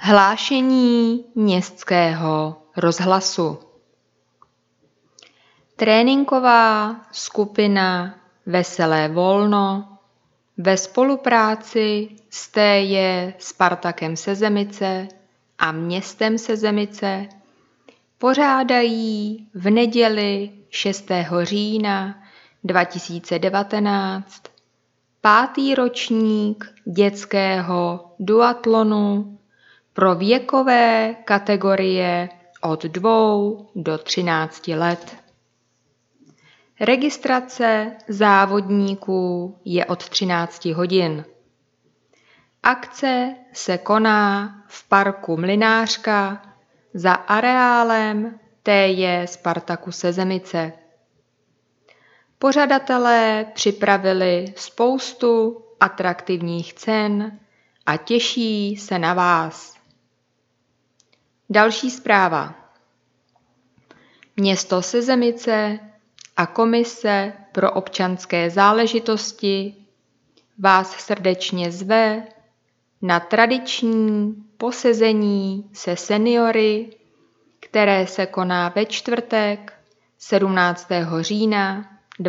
Hlášení Městského rozhlasu. Tréninková skupina Veselé volno ve spolupráci s TJ Spartakem Sezemice a městem Sezemice pořádají v neděli 6. října 2019 5. ročník dětského duatlonu pro věkové kategorie od 2 do 13 let. Registrace závodníků je od 13 hodin. Akce se koná v parku Mlynářka za areálem TJ Spartaku Sezemice. Pořadatelé připravili spoustu atraktivních cen a těší se na vás. Další zpráva. Město Sezemice a Komise pro občanské záležitosti vás srdečně zve na tradiční posezení se seniory, které se koná ve čtvrtek 17. října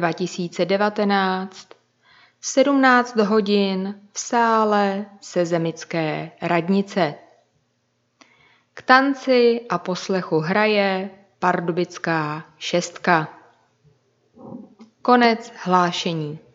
2019 v 17 hodin v sále Sezemické radnice. K tanci a poslechu hraje Pardubická šestka. Konec hlášení.